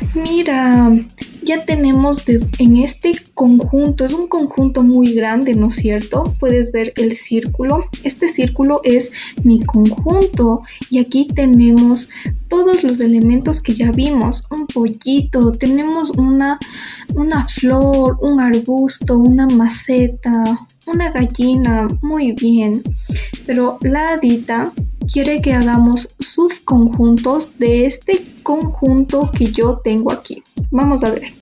Mira, ya tenemos en este conjunto, es un conjunto muy grande, ¿no es cierto? Puedes ver el círculo. Este círculo es mi conjunto y aquí tenemos todos los elementos que ya vimos. Un pollito, tenemos una flor, un arbusto, una maceta, una gallina. Muy bien. Pero la hadita quiere que hagamos subconjuntos de este conjunto que yo tengo aquí. Vamos a ver.